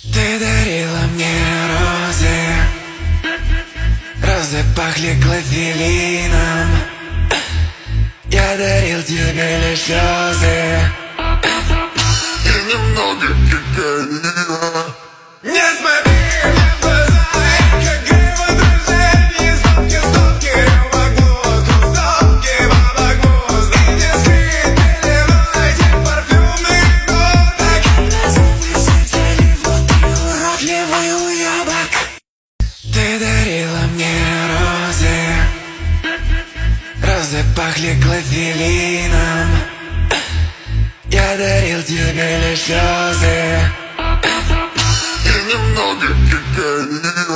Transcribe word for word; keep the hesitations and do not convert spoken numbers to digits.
Ты дарила мне розы, розы пахли клофелином. Я дарил тебе лишь слезы и немного кокаина. Не смотри мне в глаза, как игры в отражении. Стопки, стопки, рюмок, стопки, бабок, муз. И не скрыть переливайте парфюмный ноток. Высветили внутри уродливый уебок. Ты дарила мне розы, розы пахли клофелином. Я дарил тебе лишь слезы и немного кокаина.